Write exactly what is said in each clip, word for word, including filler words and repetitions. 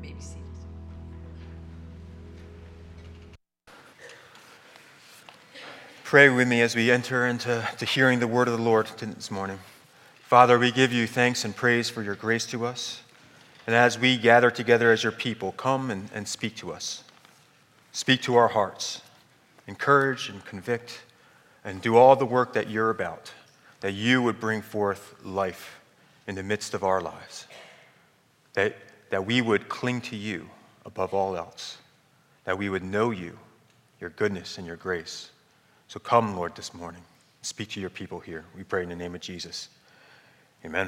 may be seated. Pray with me as we enter into to hearing the word of the Lord this morning. Father, we give you thanks and praise for your grace to us. And as we gather together as your people, come and, and speak to us. Speak to our hearts. Encourage and convict and do all the work that you're about, that you would bring forth life in the midst of our lives, that, that we would cling to you above all else, that we would know you, your goodness and your grace. So come, Lord, this morning. Speak to your people here. We pray in the name of Jesus. Amen.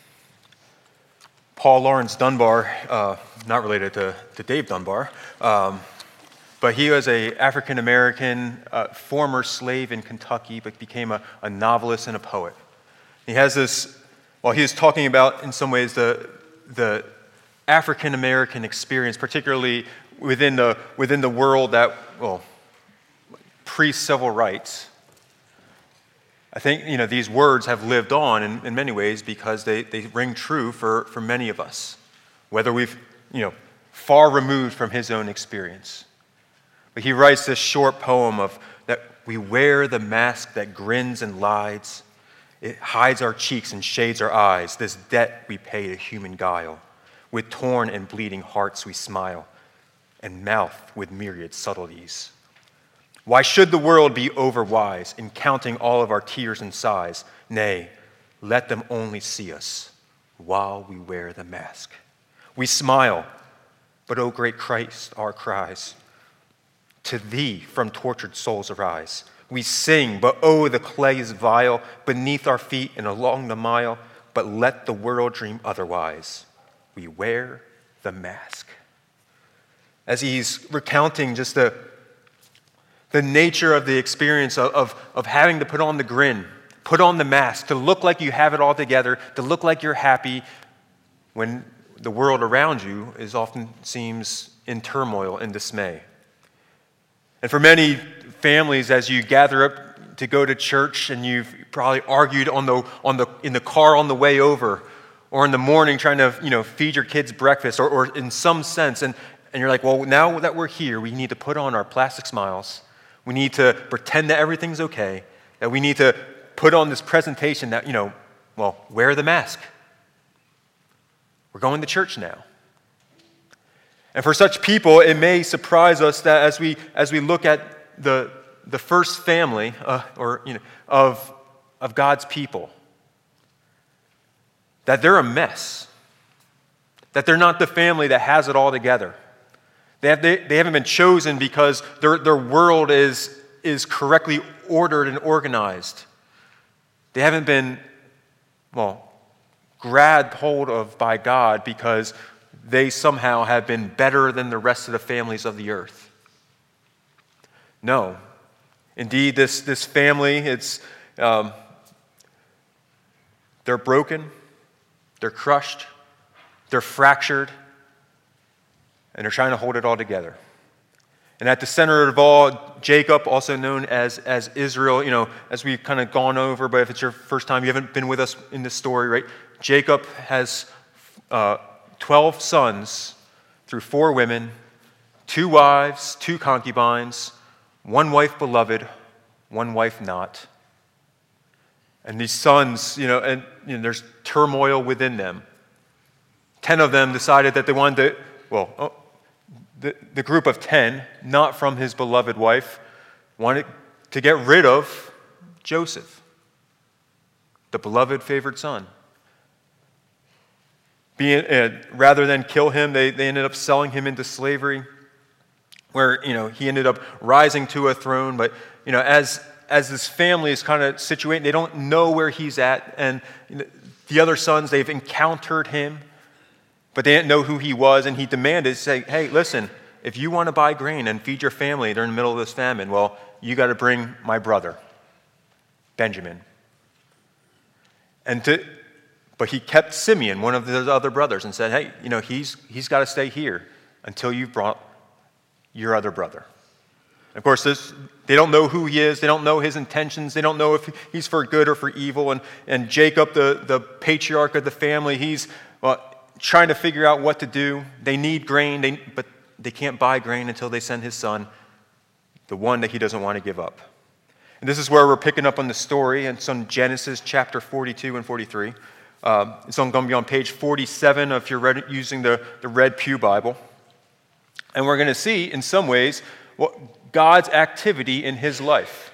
Paul Lawrence Dunbar, uh, not related to, to Dave Dunbar, um, but he was an African-American uh, former slave in Kentucky, but became a, a novelist and a poet. He has this, well, he was talking about, in some ways, the, the African-American experience, particularly within the, within the world that, well, pre-civil rights. I think, you know, these words have lived on in, in many ways because they, they ring true for, for many of us, whether we've, you know, far removed from his own experience. But he writes this short poem of that we wear the mask that grins and lies. It hides our cheeks and shades our eyes, this debt we pay to human guile. With torn and bleeding hearts we smile, and mouth with myriad subtleties. Why should the world be overwise in counting all of our tears and sighs? Nay, let them only see us while we wear the mask. We smile, but O great Christ, our cries to thee from tortured souls arise. We sing, but oh, the clay is vile beneath our feet and along the mile, but let the world dream otherwise. We wear the mask. As he's recounting just the The nature of the experience of, of, of having to put on the grin, put on the mask, to look like you have it all together, to look like you're happy when the world around you is often seems in turmoil and dismay. And for many families, as you gather up to go to church and you've probably argued on the, on the, in the car on the way over or in the morning trying to, you know, feed your kids breakfast or, or in some sense, and, and you're like, well, now that we're here, we need to put on our plastic smiles. We need to pretend that everything's okay, that we need to put on this presentation that, you know, well, wear the mask. We're going to church now. And for such people, it may surprise us that as we as we look at the the first family uh, or you know of of God's people, that they're a mess, that they're not the family that has it all together. They, have, they, they haven't been chosen because their, their world is, is correctly ordered and organized. They haven't been, well, grabbed hold of by God because they somehow have been better than the rest of the families of the earth. No. Indeed, this, this family, it's um, they're broken, they're crushed, they're fractured, and they're trying to hold it all together. And at the center of it all, Jacob, also known as, as Israel, you know, as we've kind of gone over, but if it's your first time, you haven't been with us in this story, right? Jacob has uh, twelve sons through four women, two wives, two concubines, one wife beloved, one wife not. And these sons, you know, and you know, there's turmoil within them. Ten of them decided that they wanted to, well, oh, The, the group of ten, not from his beloved wife, wanted to get rid of Joseph, the beloved favored son. Being, uh, rather than kill him, they, they ended up selling him into slavery, where you know he ended up rising to a throne. But you know, as as this family is kind of situated, they don't know where he's at, and you know, the other sons, they've encountered him, but they didn't know who he was, and he demanded, say, hey, listen, if you want to buy grain and feed your family during the middle of this famine, well, you got to bring my brother, Benjamin. And to, but he kept Simeon, one of the other brothers, and said, hey, you know, he's he's got to stay here until you've brought your other brother. Of course, this, they don't know who he is. They don't know his intentions. They don't know if he's for good or for evil. And, and Jacob, the, the patriarch of the family, he's, well, trying to figure out what to do. They need grain, they, but they can't buy grain until they send his son, the one that he doesn't want to give up. And this is where we're picking up on the story. And it's on Genesis chapter forty-two and forty-three. Uh, it's on, going to be on page forty-seven if you're read, using the, the Red Pew Bible. And we're going to see, in some ways, what God's activity in his life.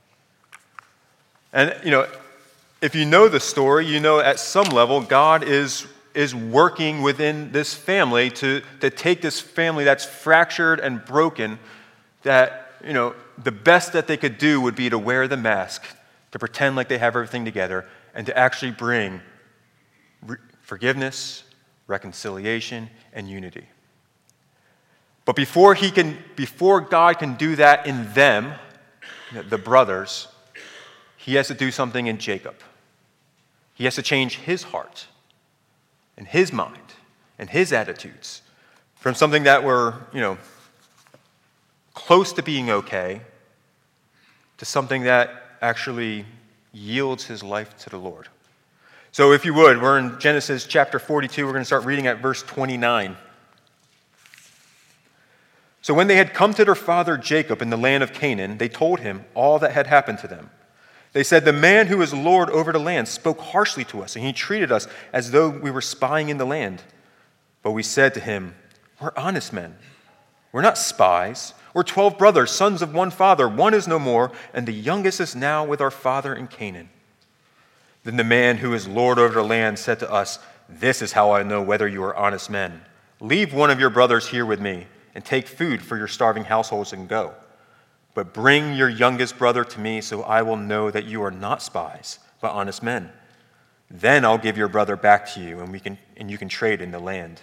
And, you know, if you know the story, you know at some level God is, is working within this family to, to take this family that's fractured and broken, that, you know, the best that they could do would be to wear the mask, to pretend like they have everything together, and to actually bring re- forgiveness, reconciliation, and unity. But before he can, before God can do that in them, the brothers, he has to do something in Jacob. He has to change his heart and his mind and his attitudes from something that were, you know, close to being okay to something that actually yields his life to the Lord. So if you would, we're in Genesis chapter forty-two. We're going to start reading at verse twenty-nine. So when they had come to their father Jacob in the land of Canaan, they told him all that had happened to them. They said, "The man who is Lord over the land spoke harshly to us, and he treated us as though we were spying in the land. But we said to him, 'We're honest men. We're not spies. We're twelve brothers, sons of one father. One is no more, and the youngest is now with our father in Canaan.' Then the man who is Lord over the land said to us, 'This is how I know whether you are honest men. Leave one of your brothers here with me, and take food for your starving households and go. But bring your youngest brother to me, so I will know that you are not spies, but honest men. Then I'll give your brother back to you, and we can and you can trade in the land.'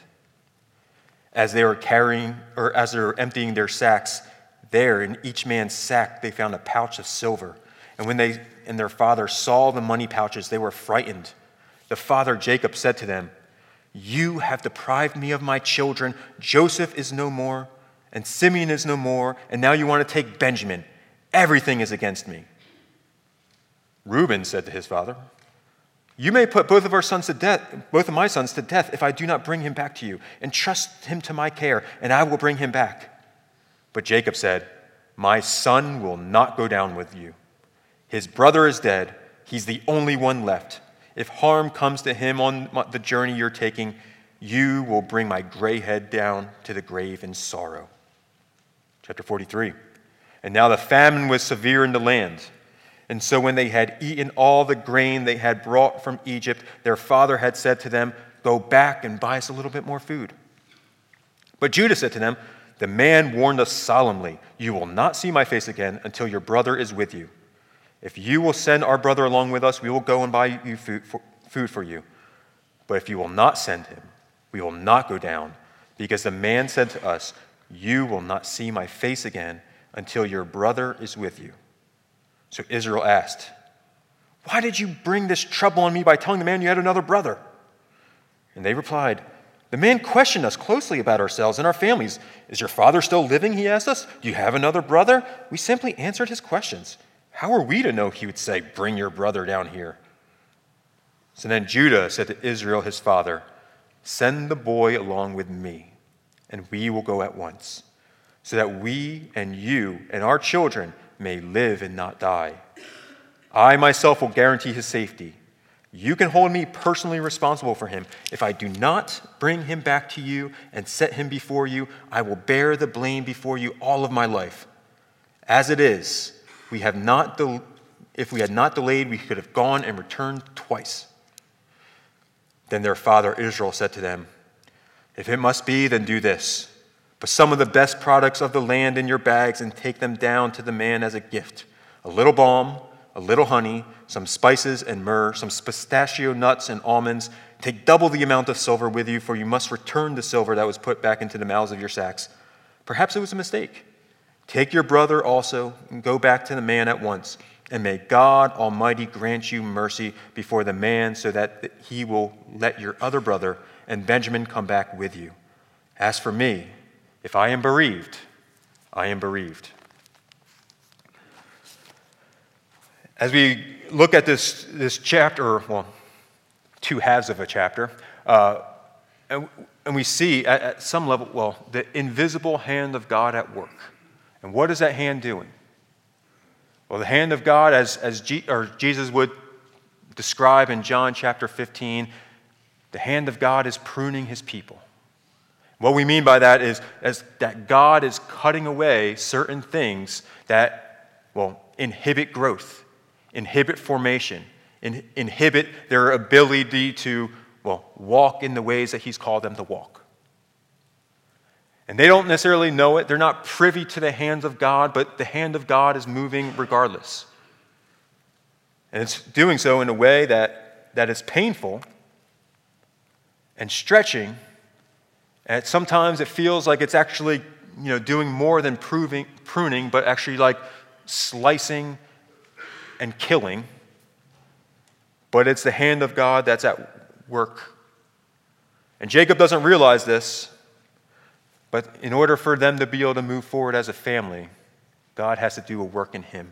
As they were carrying, or as they were emptying their sacks, there in each man's sack they found a pouch of silver. And when they and their father saw the money pouches, they were frightened. The father Jacob said to them, 'You have deprived me of my children. Joseph is no more, and Simeon is no more, and now you want to take Benjamin. Everything is against me.' Reuben said to his father, 'You may put both of our sons to death, both of my sons to death, if I do not bring him back to you, and trust him to my care, and I will bring him back.' But Jacob said, 'My son will not go down with you. His brother is dead. He's the only one left. If harm comes to him on the journey you're taking, you will bring my gray head down to the grave in sorrow.'" Chapter forty-three. And now the famine was severe in the land. And so when they had eaten all the grain they had brought from Egypt, their father had said to them, "Go back and buy us a little bit more food." But Judah said to them, "The man warned us solemnly, 'You will not see my face again until your brother is with you. If you will send our brother along with us, we will go and buy you food for, food for you. But if you will not send him, we will not go down, because the man said to us, "You will not see my face again until your brother is with you." So Israel asked, "Why did you bring this trouble on me by telling the man you had another brother?" And they replied, "The man questioned us closely about ourselves and our families. 'Is your father still living?' he asked us. 'Do you have another brother?' We simply answered his questions. How are we to know he would say, 'Bring your brother down here'?" So then Judah said to Israel his father, "Send the boy along with me, and we will go at once, so that we and you and our children may live and not die. I myself will guarantee his safety. You can hold me personally responsible for him. If I do not bring him back to you and set him before you, I will bear the blame before you all of my life. As it is, we have not del- if we had not delayed, we could have gone and returned twice." Then their father Israel said to them, "If it must be, then do this. Put some of the best products of the land in your bags and take them down to the man as a gift. A little balm, a little honey, some spices and myrrh, some pistachio nuts and almonds. Take double the amount of silver with you, for you must return the silver that was put back into the mouths of your sacks. Perhaps it was a mistake. Take your brother also and go back to the man at once. And may God Almighty grant you mercy before the man, so that he will let your other brother and Benjamin come back with you. As for me, if I am bereaved, I am bereaved." As we look at this, this chapter, well, two halves of a chapter, uh, And, and we see at, at some level, well, the invisible hand of God at work. And what is that hand doing? Well, the hand of God, as, as G, or Jesus would describe in John chapter fifteen, the hand of God is pruning his people. What we mean by that is, is that God is cutting away certain things that, well, inhibit growth, inhibit formation, in, inhibit their ability to, well, walk in the ways that he's called them to walk. And they don't necessarily know it. They're not privy to the hands of God, but the hand of God is moving regardless. And it's doing so in a way that, that is painful and stretching. And sometimes it feels like it's actually, you know, doing more than proving, pruning, but actually like slicing and killing. But it's the hand of God that's at work. And Jacob doesn't realize this, but in order for them to be able to move forward as a family, God has to do a work in him.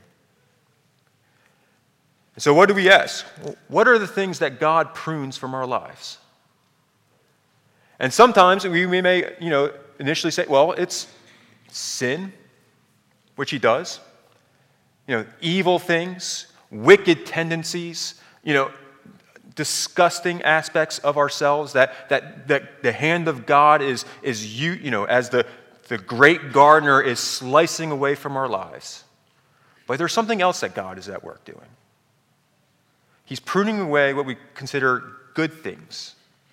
And so what do we ask? What are the things that God prunes from our lives? And sometimes we, we may, you know, initially say, well, it's sin, which he does. You know, evil things, wicked tendencies, you know, disgusting aspects of ourselves that, that, that the hand of God is, is you, you know, as the, the great gardener is slicing away from our lives. But there's something else that God is at work doing. He's pruning away what we consider good things.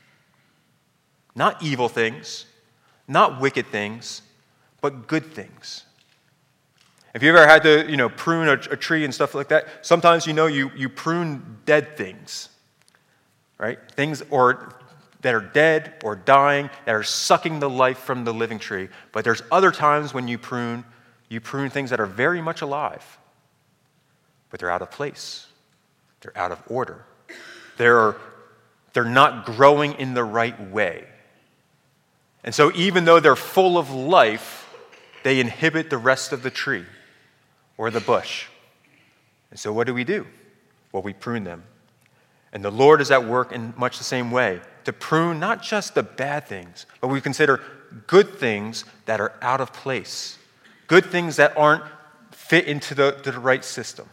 Not evil things, not wicked things, but good things. If you ever had to, you know, prune a, a tree and stuff like that, sometimes you know you, you prune dead things, right? Things or that are dead or dying, that are sucking the life from the living tree. But there's other times when you prune, you prune things that are very much alive, but they're out of place. They're out of order. They're, they're not growing in the right way. And so even though they're full of life, they inhibit the rest of the tree or the bush. And so what do we do? Well, we prune them. And the Lord is at work in much the same way, to prune not just the bad things, but we consider good things that are out of place, good things that aren't fit into the, the right system.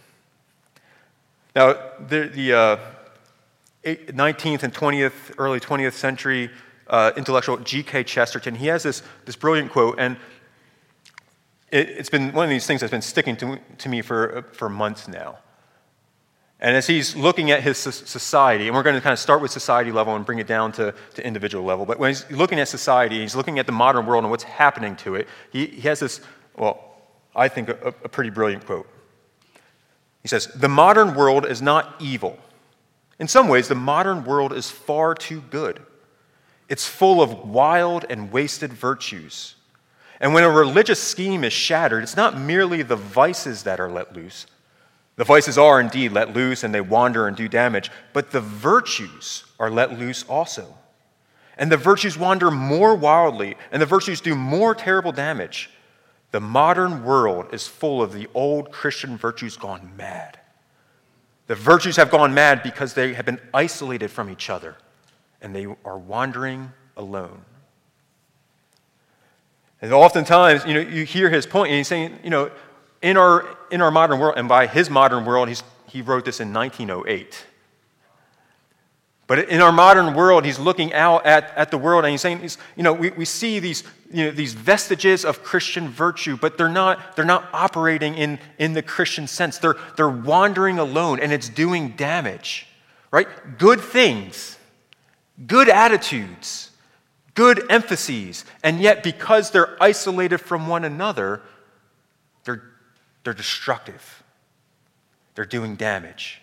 Now, the, the uh, nineteenth and twentieth, early twentieth century Uh, intellectual G K Chesterton, he has this, this brilliant quote, and it, it's been one of these things that's been sticking to, to me for, for months now. And as he's looking at his society, and we're going to kind of start with society level and bring it down to, to individual level, but when he's looking at society, he's looking at the modern world and what's happening to it, he, he has this, well, I think a, a pretty brilliant quote. He says, "The modern world is not evil. In some ways, the modern world is far too good. It's full of wild and wasted virtues. And when a religious scheme is shattered, it's not merely the vices that are let loose. The vices are indeed let loose and they wander and do damage, but the virtues are let loose also. And the virtues wander more wildly, and the virtues do more terrible damage. The modern world is full of the old Christian virtues gone mad. The virtues have gone mad because they have been isolated from each other, and they are wandering alone." And oftentimes, you know, you hear his point, and he's saying, you know, in our in our modern world, and by his modern world, he's, he wrote this in nineteen oh eight. But in our modern world, he's looking out at, at the world, and he's saying, he's, you know, we, we see these, you know, these vestiges of Christian virtue, but they're not they're not operating in, in the Christian sense. They're they're wandering alone, and it's doing damage, right? Good things, good attitudes, good emphases, and yet because they're isolated from one another, they're they're destructive. They're doing damage.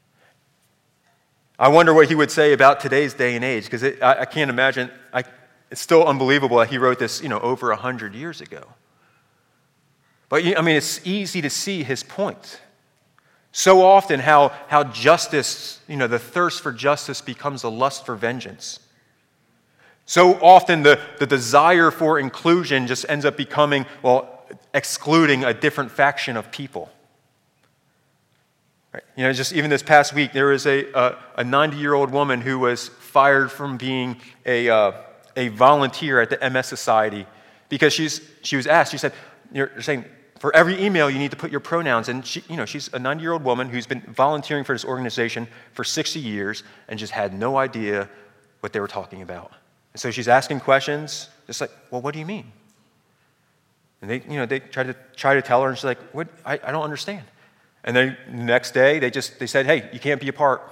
I wonder what he would say about today's day and age, because I, I can't imagine, I, it's still unbelievable that he wrote this, you know, over a hundred years ago. But, I mean, it's easy to see his point. So often how, how justice, you know, the thirst for justice becomes a lust for vengeance. So often the, the desire for inclusion just ends up becoming, well, excluding a different faction of people. Right. You know, just even this past week, there was a a ninety-year-old woman who was fired from being a uh, a volunteer at the M S Society because she's she was asked. She said, "You're, you're saying for every email you need to put your pronouns." And she, you know, she's a ninety-year-old woman who's been volunteering for this organization for sixty years and just had no idea what they were talking about. And so she's asking questions, just like, "Well, what do you mean?" And they, you know, they tried to try to tell her, and she's like, "What? I, I don't understand." And then the next day, they just they said, "Hey, you can't be a part."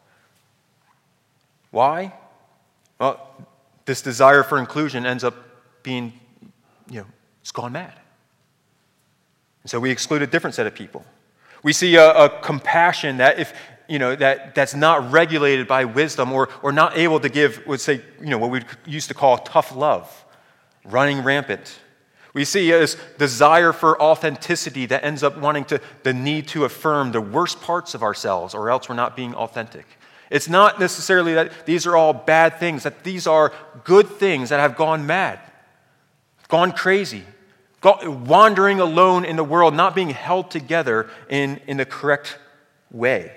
Why? Well, this desire for inclusion ends up being, you know, it's gone mad. And so we exclude a different set of people. We see a, a compassion that if, you know, that, that's not regulated by wisdom or, or not able to give, would say, you know, what we used to call tough love, running rampant. We see this desire for authenticity that ends up wanting to, the need to affirm the worst parts of ourselves or else we're not being authentic. It's not necessarily that these are all bad things, that these are good things that have gone mad, gone crazy, gone, wandering alone in the world, not being held together in, in the correct way.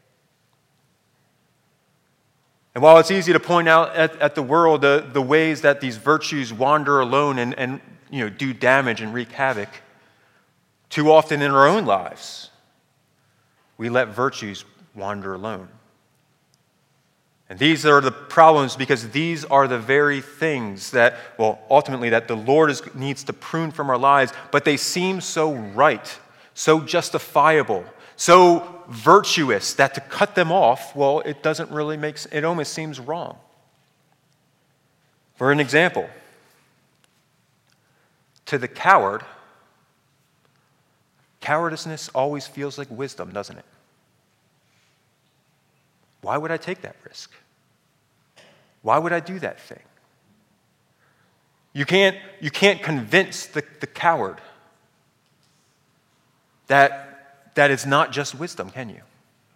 And while it's easy to point out at, at the world the, the ways that these virtues wander alone and, and you know, do damage and wreak havoc, too often in our own lives, we let virtues wander alone. And these are the problems because these are the very things that, well, ultimately that the Lord is, needs to prune from our lives, but they seem so right, so justifiable, so virtuous that to cut them off, well, it doesn't really make sense. It almost seems wrong. For an example, to the coward, cowardice always feels like wisdom, doesn't it? Why would I take that risk? Why would I do that thing? You can't, you can't convince the, the coward that, that it's not just wisdom, can you?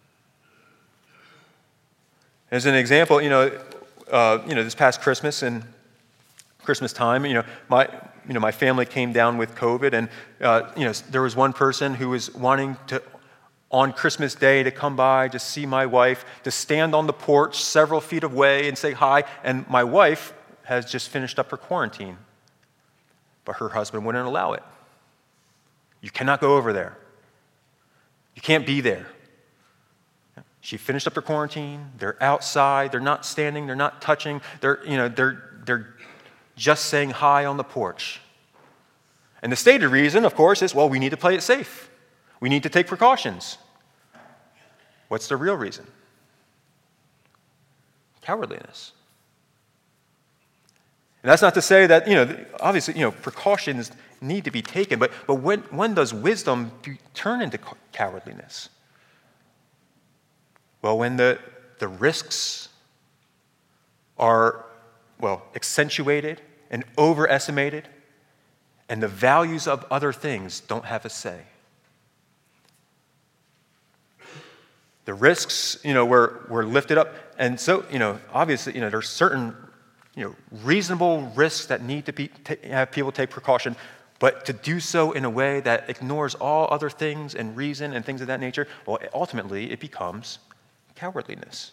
As an example, you know, uh, you know, this past Christmas and Christmas time, you know, my, you know, my family came down with COVID, and uh, you know, there was one person who was wanting to, on Christmas Day, to come by, to see my wife, to stand on the porch several feet away and say hi. And my wife has just finished up her quarantine, but her husband wouldn't allow it. You cannot go over there. You can't be there. She finished up her quarantine. They're outside. They're not standing. They're not touching. They're, you know, they're, they're just saying hi on the porch. And the stated reason, of course, is, well, we need to play it safe. We need to take precautions. What's the real reason? Cowardliness. And that's not to say that, you know, obviously, you know, precautions need to be taken, but, but when, when does wisdom turn into cowardliness? Well, when the, the risks are, well, accentuated and overestimated, and the values of other things don't have a say. The risks, you know, were, were lifted up. And so, you know, obviously, you know, there's certain, you know, reasonable risks that need to be, t- have people take precaution, but to do so in a way that ignores all other things and reason and things of that nature, well, ultimately, it becomes cowardliness.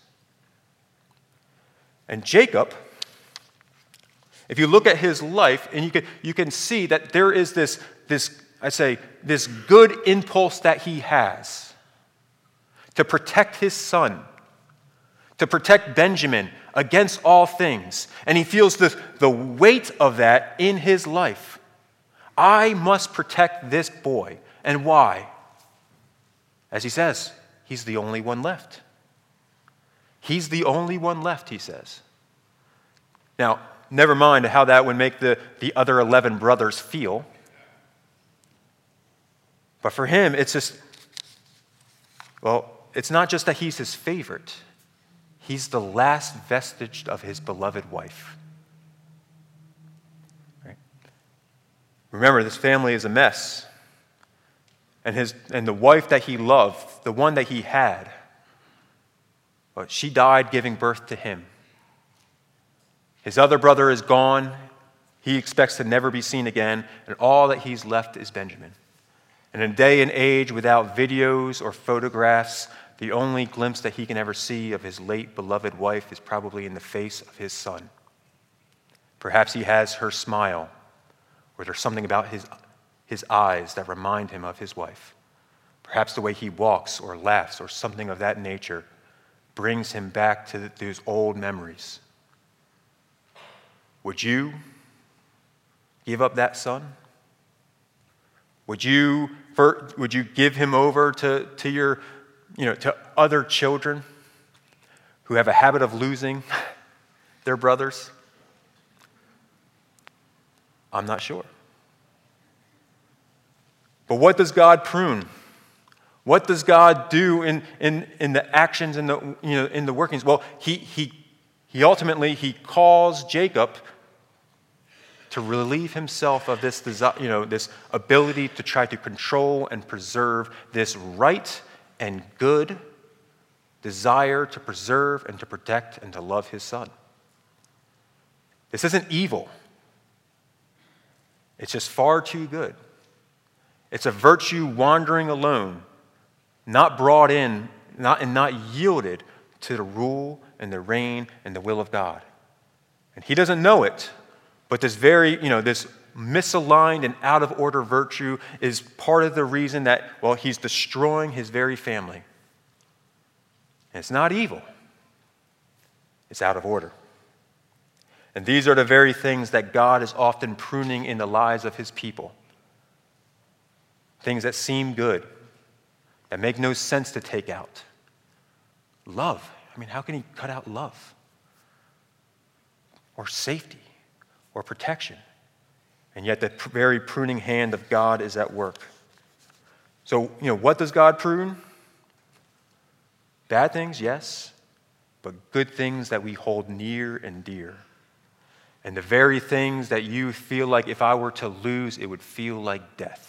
And Jacob, if you look at his life, and you can, you can see that there is this, this, I say, this good impulse that he has to protect his son, to protect Benjamin against all things. And he feels the, the weight of that in his life. I must protect this boy. And why? As he says, he's the only one left. He's the only one left, he says. Now, never mind how that would make the, the other eleven brothers feel. But for him, it's just, well, it's not just that he's his favorite. He's the last vestige of his beloved wife. Right? Remember, this family is a mess. And, his, and the wife that he loved, the one that he had, well, she died giving birth to him. His other brother is gone. He expects to never be seen again. And all that he's left is Benjamin. And in a day and age without videos or photographs, the only glimpse that he can ever see of his late beloved wife is probably in the face of his son. Perhaps he has her smile, or there's something about his, his eyes that remind him of his wife. Perhaps the way he walks or laughs or something of that nature brings him back to those old memories. Would you give up that son? Would you, for, would you give him over to, to your, you know, to other children who have a habit of losing their brothers? I'm not sure. But what does God prune? What does God do in, in, in the actions, in the, you know, in the workings? Well, he, he, he ultimately, he calls Jacob to relieve himself of this, desi- you know, this ability to try to control and preserve this right and good desire to preserve and to protect and to love his son. This isn't evil. It's just far too good. It's a virtue wandering alone, not brought in, not, and not yielded to the rule and the reign and the will of God. And he doesn't know it, but this very, you know, this misaligned and out of order virtue is part of the reason that, well, he's destroying his very family. And it's not evil. It's out of order. And these are the very things that God is often pruning in the lives of his people. Things that seem good, that make no sense to take out. Love. I mean, how can he cut out love? Or safety, or protection. And yet the very pruning hand of God is at work. So, you know, what does God prune? Bad things, yes, but good things that we hold near and dear. And the very things that you feel like if I were to lose, it would feel like death.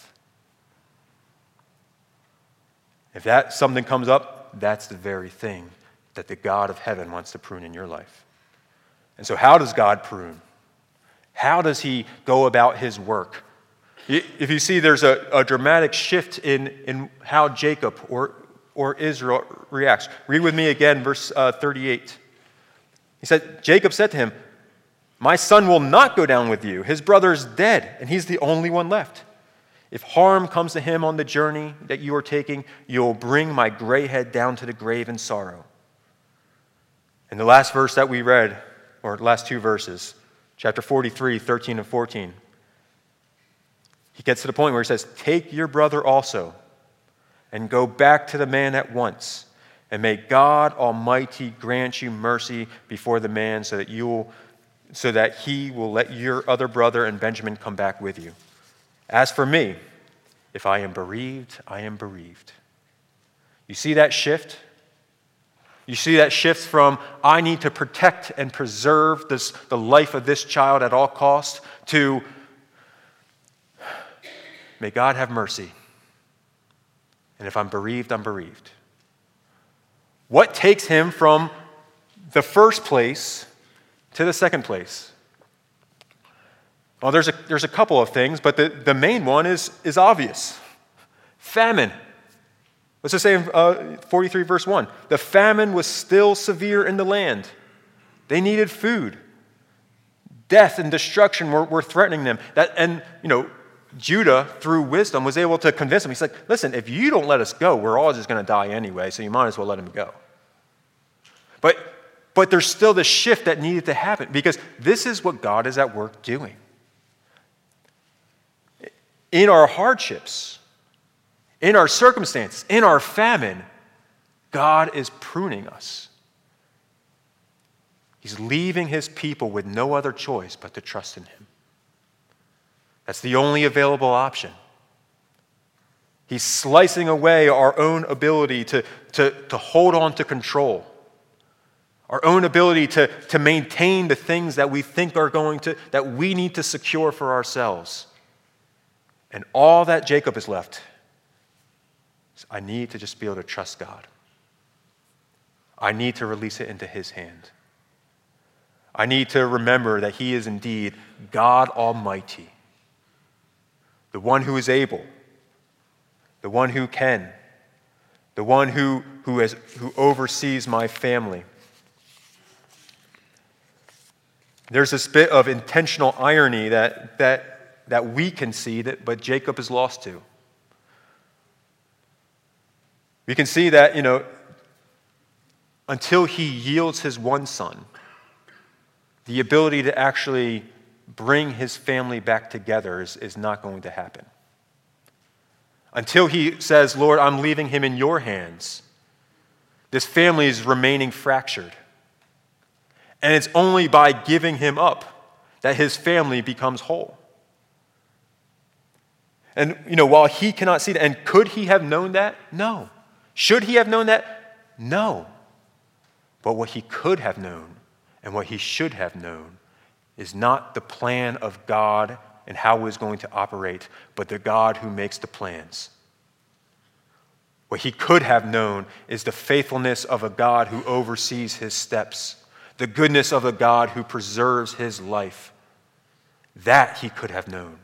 If that something comes up, that's the very thing that the God of heaven wants to prune in your life. And so how does God prune? How does he go about his work? If you see, there's a, a dramatic shift in, in how Jacob or, or Israel reacts. Read with me again, verse uh, thirty-eight. He said, Jacob said to him, my son will not go down with you. His brother is dead, and he's the only one left. If harm comes to him on the journey that you are taking, you'll bring my gray head down to the grave in sorrow. And the last verse that we read, or last two verses, chapter forty-three, thirteen and fourteen, he gets to the point where he says, take your brother also and go back to the man at once, and may God Almighty grant you mercy before the man so that you will, so that he will let your other brother and Benjamin come back with you. As for me, if I am bereaved, I am bereaved. You see that shift? You see that shift from I need to protect and preserve this, the life of this child at all costs to may God have mercy. And if I'm bereaved, I'm bereaved. What takes him from the first place to the second place? Well, there's a, there's a couple of things, but the, the main one is, is obvious. Famine. Let's just say in uh, forty-three verse one, the famine was still severe in the land. They needed food. Death and destruction were, were threatening them. That, and, you know, Judah, through wisdom, was able to convince them. He's like, listen, if you don't let us go, we're all just going to die anyway, so you might as well let him go. But, but there's still the shift that needed to happen, because this is what God is at work doing. In our hardships, in our circumstances, in our famine, God is pruning us. He's leaving his people with no other choice but to trust in him. That's the only available option. He's slicing away our own ability to, to, to hold on to control, our own ability to, to maintain the things that we think are going to, that we need to secure for ourselves. And all that Jacob is left is, I need to just be able to trust God. I need to release it into his hand. I need to remember that he is indeed God Almighty, the one who is able, the one who can, the one who, who, has, who oversees my family. There's this bit of intentional irony that, that, that we can see, that, but Jacob is lost to. We can see that, you know, until he yields his one son, the ability to actually bring his family back together is, is not going to happen. Until he says, Lord, I'm leaving him in your hands, this family is remaining fractured. And it's only by giving him up that his family becomes whole. And, you know, while he cannot see that, and could he have known that? No. Should he have known that? No. But what he could have known and what he should have known is not the plan of God and how he was going to operate, but the God who makes the plans. What he could have known is the faithfulness of a God who oversees his steps, the goodness of a God who preserves his life. That he could have known.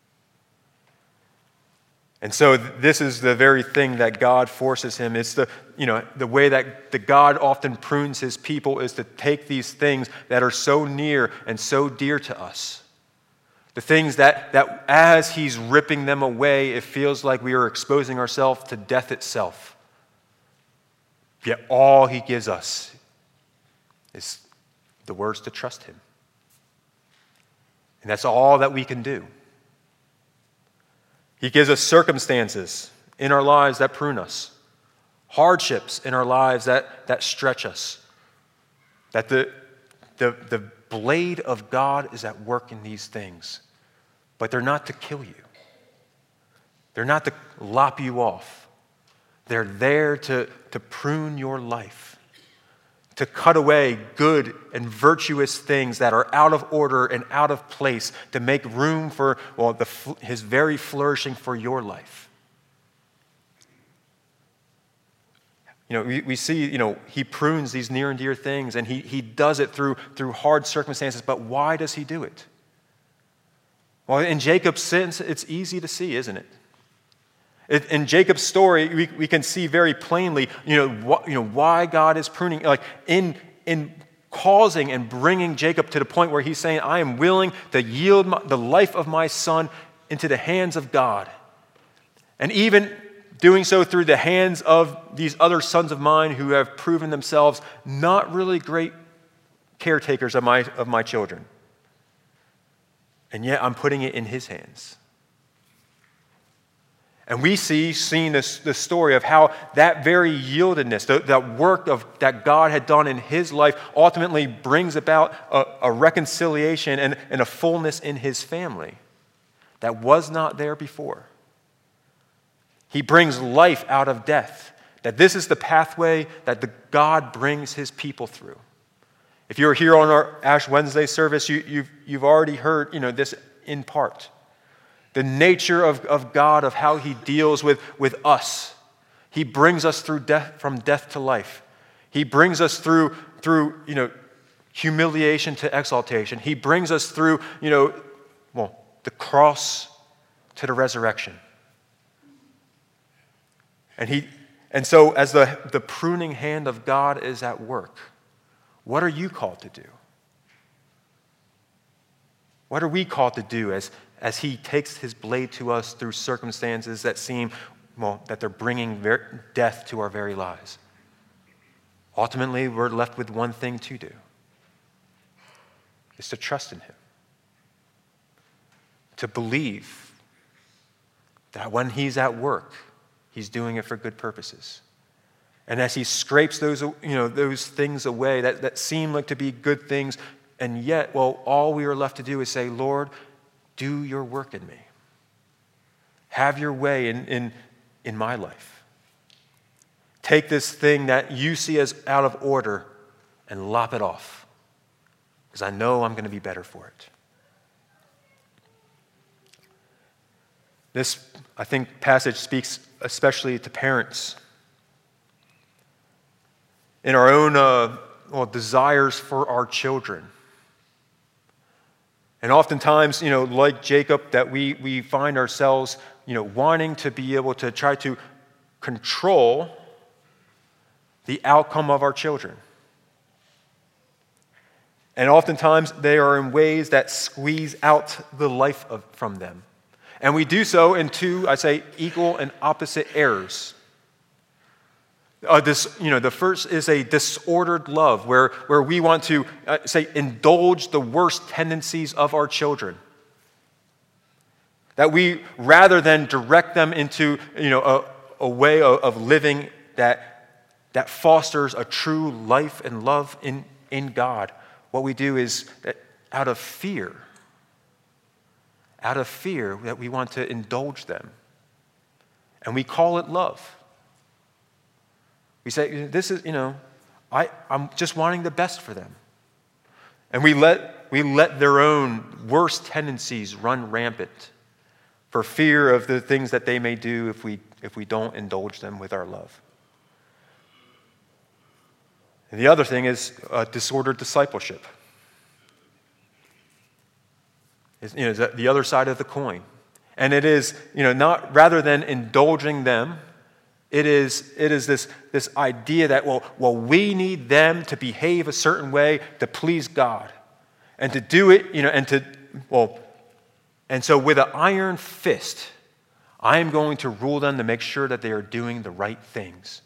And so this is the very thing that God forces him. It's the, you know, the way that the God often prunes his people is to take these things that are so near and so dear to us. The things that, that as he's ripping them away, it feels like we are exposing ourselves to death itself. Yet all he gives us is the words to trust him. And that's all that we can do. He gives us circumstances in our lives that prune us, hardships in our lives that, that stretch us, that the, the, the blade of God is at work in these things, but they're not to kill you. They're not to lop you off. They're there to, to prune your life, to cut away good and virtuous things that are out of order and out of place, to make room for, well, the, his very flourishing for your life. You know, we, we see, you know, he prunes these near and dear things, and he, he does it through, through hard circumstances, but why does he do it? Well, in Jacob's sense, it's easy to see, isn't it? In Jacob's story, we, we can see very plainly, you know, wh- you know, why God is pruning, like in, in causing and bringing Jacob to the point where he's saying, I am willing to yield my, the life of my son into the hands of God. And even doing so through the hands of these other sons of mine who have proven themselves not really great caretakers of my, of my children. And yet I'm putting it in his hands. And we see, seeing this, this story of how that very yieldedness, the, that work of, that God had done in his life ultimately brings about a, a reconciliation and, and a fullness in his family that was not there before. He brings life out of death, that this is the pathway that the God brings his people through. If you were here on our Ash Wednesday service, you, you've, you've already heard, you know, this in part. The nature of, of God, of how he deals with, with us. He brings us through death, from death to life. He brings us through, through, you know, humiliation to exaltation. He brings us through, you know, well, the cross to the resurrection. And he, and so as the, the pruning hand of God is at work, what are you called to do? What are we called to do as as he takes his blade to us through circumstances that seem, well, that they're bringing ver- death to our very lives? Ultimately, we're left with one thing to do. It's to trust in him. To believe that when he's at work, he's doing it for good purposes. And as he scrapes those, you know, those things away that, that seem like to be good things, and yet, well, all we are left to do is say, Lord, do your work in me. Have your way in, in, in my life. Take this thing that you see as out of order and lop it off, because I know I'm going to be better for it. This, I think, passage speaks especially to parents. In our own uh, well, desires for our children. And oftentimes, you know, like Jacob, that we, we find ourselves, you know, wanting to be able to try to control the outcome of our children. And oftentimes they are in ways that squeeze out the life of, from them. And we do so in two, I say, equal and opposite errors. Uh, this, you know, the first is a disordered love, where, where we want to, uh, say, indulge the worst tendencies of our children. That we, rather than direct them into, you know, a, a way of, of living that, that fosters a true life and love in, in God, what we do is that out of fear, out of fear that we want to indulge them. And we call it love. We say, this is, you know, I, I'm just wanting the best for them. And we let, we let their own worst tendencies run rampant for fear of the things that they may do if we, if we don't indulge them with our love. And the other thing is uh, disordered discipleship. It's, you know, the other side of the coin. And it is, you know, not, rather than indulging them, It is, it is this, this idea that, well, well, we need them to behave a certain way to please God. And to do it, you know, and to, well, and so with an iron fist, I am going to rule them to make sure that they are doing the right things.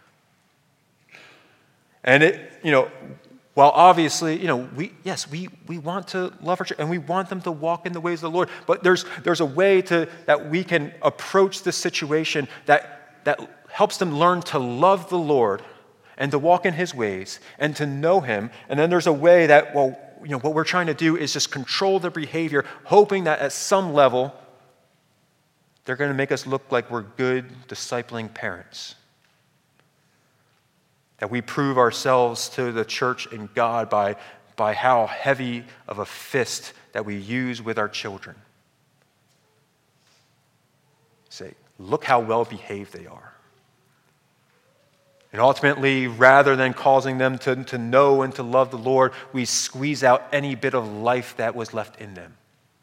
And it, you know, while obviously, you know, we, yes, we, we want to love our children and we want them to walk in the ways of the Lord, but there's, there's a way to, that we can approach this situation that that helps them learn to love the Lord and to walk in his ways and to know him. And then there's a way that, well, you know, what we're trying to do is just control their behavior, hoping that at some level they're going to make us look like we're good discipling parents. That we prove ourselves to the church and God by, by how heavy of a fist that we use with our children. Say, look how well behaved they are. And ultimately, rather than causing them to, to know and to love the Lord, we squeeze out any bit of life that was left in them.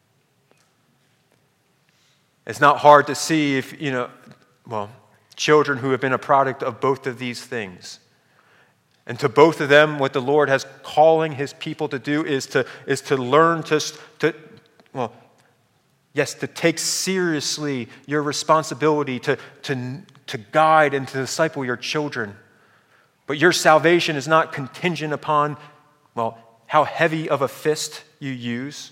It's not hard to see if, you know, well, children who have been a product of both of these things. And to both of them, what the Lord has calling his people to do is to, is to learn to, to well, yes, to take seriously your responsibility to, to, to guide and to disciple your children. But your salvation is not contingent upon, well, how heavy of a fist you use,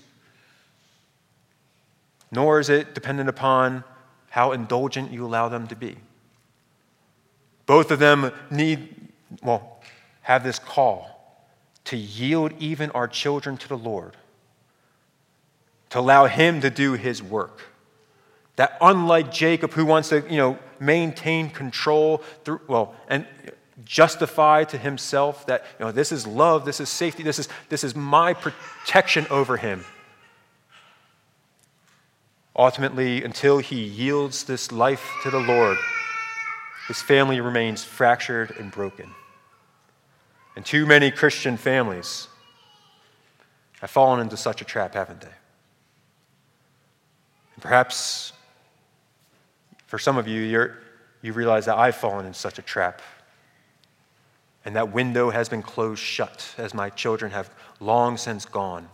nor is it dependent upon how indulgent you allow them to be. Both of them need, well, have this call to yield even our children to the Lord, to allow him to do his work. That unlike Jacob, who wants to, you know, maintain control through, well, and justify to himself that, you know, this is love, this is safety, this is this is my protection over him. Ultimately, until he yields this life to the Lord, his family remains fractured and broken. And too many Christian families have fallen into such a trap, haven't they? And perhaps for some of you, you're, you realize that I've fallen in such a trap. And that window has been closed shut as my children have long since gone.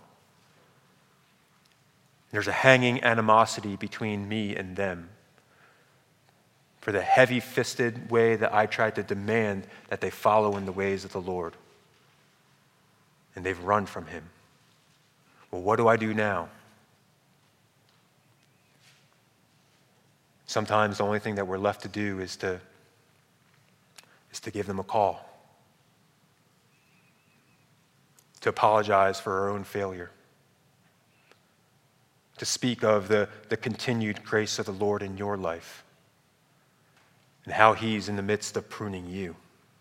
There's a hanging animosity between me and them for the heavy-fisted way that I tried to demand that they follow in the ways of the Lord. And they've run from him. Well, what do I do now? Sometimes the only thing that we're left to do is to, is to give them a call, to apologize for our own failure, to speak of the, the continued grace of the Lord in your life and how he's in the midst of pruning you,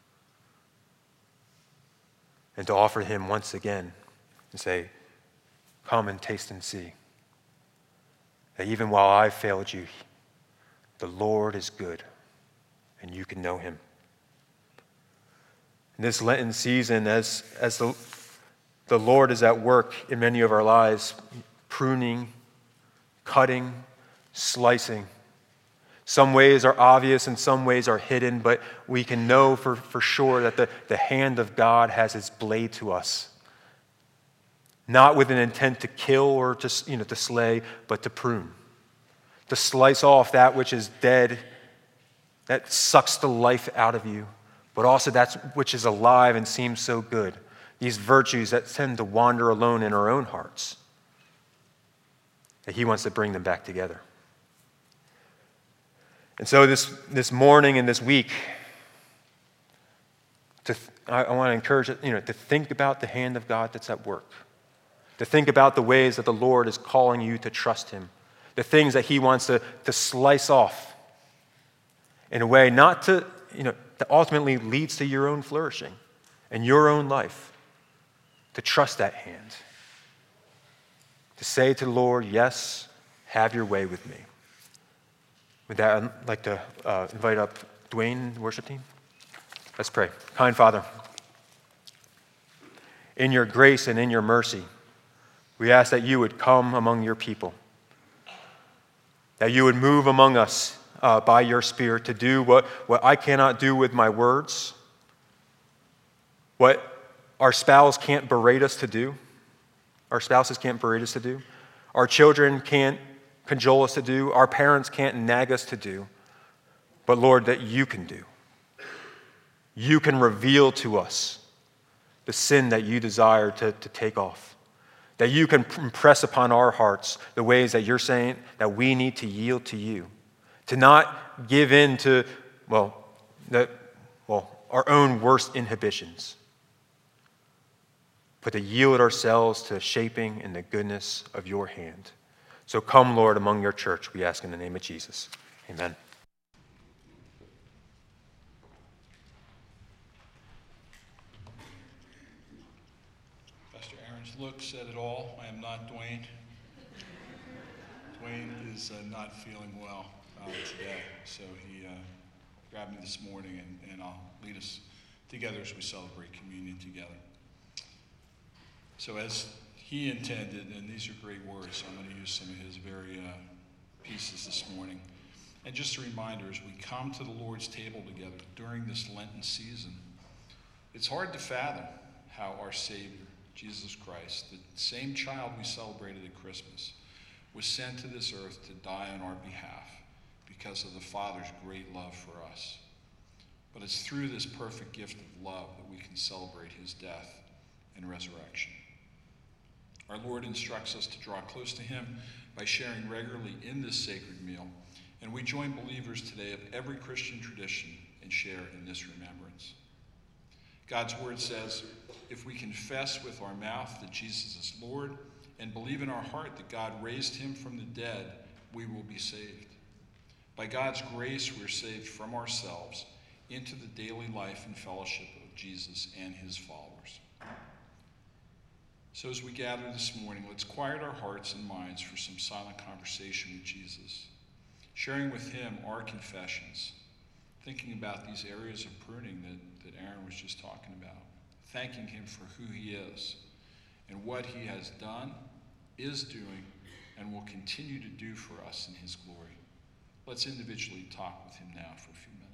and to offer him once again and say, come and taste and see that even while I failed you, the Lord is good, and you can know him. In this Lenten season, as, as the, the Lord is at work in many of our lives, pruning, cutting, slicing. Some ways are obvious and some ways are hidden, but we can know for, for sure that the, the hand of God has its blade to us. not with an intent to kill or to, you know, to slay, but to prune, to slice off that which is dead, that sucks the life out of you, but also that which is alive and seems so good. These virtues that tend to wander alone in our own hearts, that he wants to bring them back together. And so this, this morning and this week, to, I, I want to encourage you know, to think about the hand of God that's at work, to think about the ways that the Lord is calling you to trust him, the things that he wants to, to slice off in a way not to, you know, that ultimately leads to your own flourishing and your own life, to trust that hand, to say to the Lord, yes, have your way with me. With that, I'd like to uh, invite up Dwayne, the worship team. Let's pray. Kind Father, in your grace and in your mercy, we ask that you would come among your people, that you would move among us uh, by your Spirit to do what, what I cannot do with my words, what our spouse can't berate us to do, our spouses can't berate us to do, our children can't cajole us to do, our parents can't nag us to do, but Lord, that you can do. You can reveal to us the sin that you desire to, to take off, that you can impress upon our hearts the ways that you're saying that we need to yield to you, to not give in to, well, the, well, our own worst inhibitions, but to yield ourselves to the shaping and the goodness of your hand. So come, Lord, among your church, we ask in the name of Jesus. Amen. Pastor Aaron's look said it all. I am not Dwayne. Dwayne is uh, not feeling well uh, today, so he uh, grabbed me this morning, and, and I'll lead us together as we celebrate communion together. So as he intended, and these are great words, so I'm going to use some of his very uh, pieces this morning. And just a reminder, as we come to the Lord's table together during this Lenten season, it's hard to fathom how our Savior, Jesus Christ, the same child we celebrated at Christmas, was sent to this earth to die on our behalf because of the Father's great love for us. But it's through this perfect gift of love that we can celebrate his death and resurrection. Our Lord instructs us to draw close to him by sharing regularly in this sacred meal, and we join believers today of every Christian tradition and share in this remembrance. God's word says, if we confess with our mouth that Jesus is Lord and believe in our heart that God raised him from the dead, we will be saved. By God's grace, we're saved from ourselves into the daily life and fellowship of Jesus and his followers. So as we gather this morning, let's quiet our hearts and minds for some silent conversation with Jesus, sharing with him our confessions, thinking about these areas of pruning that, that Aaron was just talking about, thanking him for who he is and what he has done, is doing, and will continue to do for us in his glory. Let's individually talk with him now for a few minutes.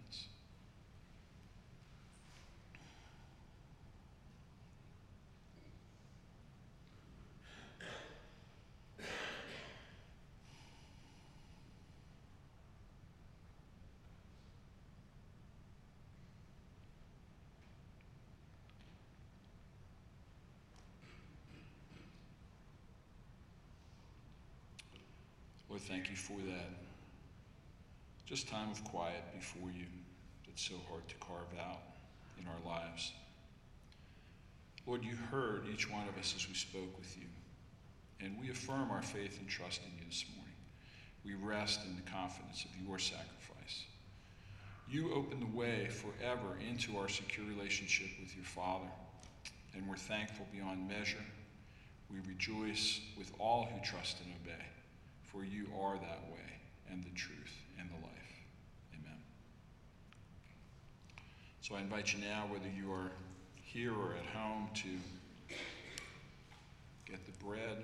Lord, thank you for that. Just time of quiet before you that's so hard to carve out in our lives. Lord, you heard each one of us as we spoke with you, and we affirm our faith and trust in you this morning. We rest in the confidence of your sacrifice. You open the way forever into our secure relationship with your Father, and we're thankful beyond measure. We rejoice with all who trust and obey. For you are that way, and the truth, and the life. Amen. So I invite you now, whether you are here or at home, to get the bread.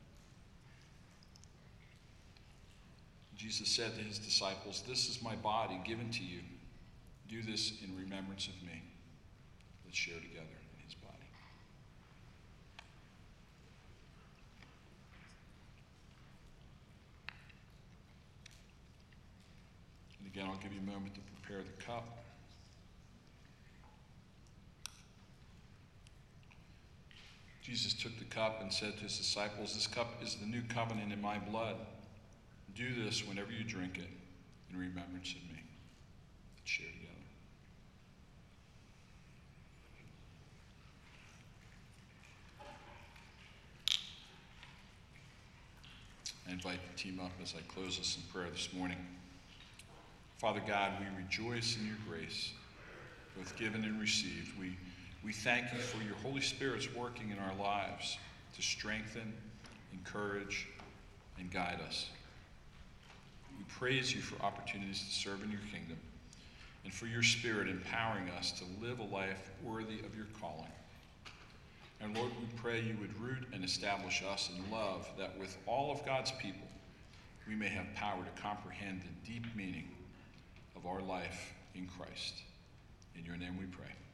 Jesus said to his disciples, "This is my body given to you. Do this in remembrance of me." Let's share together in his body. Again, I'll give you a moment to prepare the cup. Jesus took the cup and said to his disciples, "This cup is the new covenant in my blood. Do this whenever you drink it in remembrance of me." Let's share together. I invite the team up as I close us in prayer this morning. Father God, we rejoice in your grace, both given and received. We, we thank you for your Holy Spirit's working in our lives to strengthen, encourage, and guide us. We praise you for opportunities to serve in your kingdom and for your Spirit empowering us to live a life worthy of your calling. And Lord, we pray you would root and establish us in love, that with all of God's people, we may have power to comprehend the deep meaning of our life in Christ. In your name we pray.